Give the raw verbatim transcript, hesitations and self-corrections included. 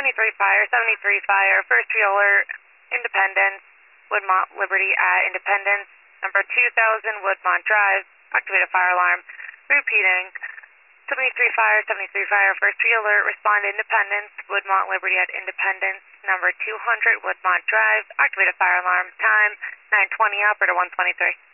seventy-three Fire, seventy-three Fire, first tree alert, Independence, Woodmont Liberty at Independence, number two thousand Woodmont Drive, activate a fire alarm. Repeating, seventy-three Fire, seventy-three Fire, first tree alert, respond to Independence, Woodmont Liberty at Independence, number two hundred Woodmont Drive, activate a fire alarm. Time, nine twenty, operator one twenty-three.